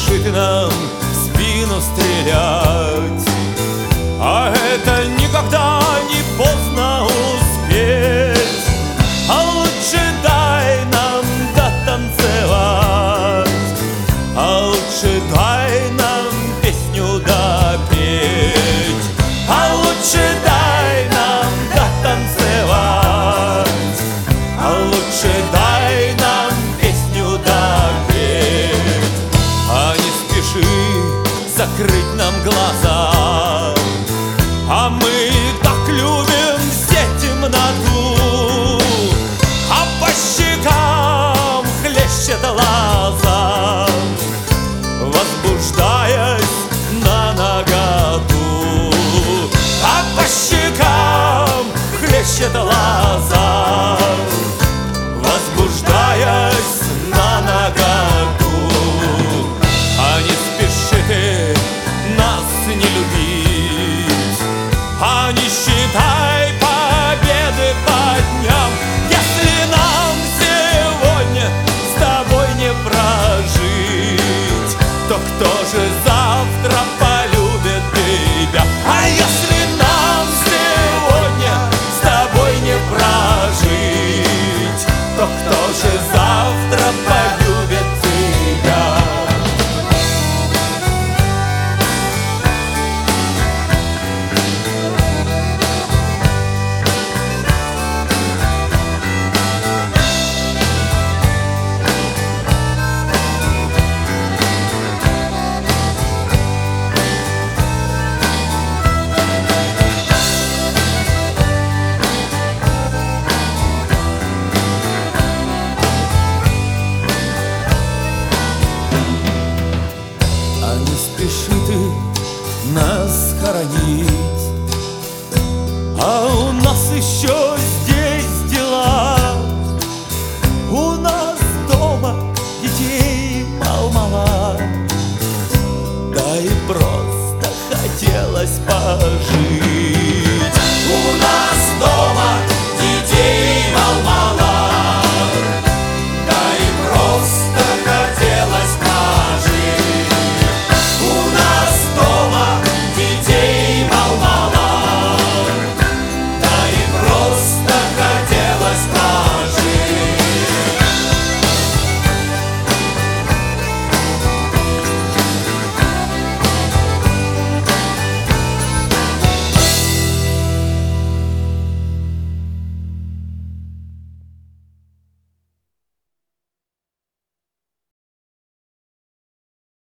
спешит нам в спину стрелять. А это никогда не поздно успеть. А лучше дай нам дотанцевать, а лучше дай нам песню допеть. А лучше дай нам дотанцевать, а лучше дай нам песню допеть. А не спеши закрыть нам глаза, а мы так любим все темноту. А по щекам хлещет лоза, возбуждаясь на наготу. А по щекам хлещет лоза,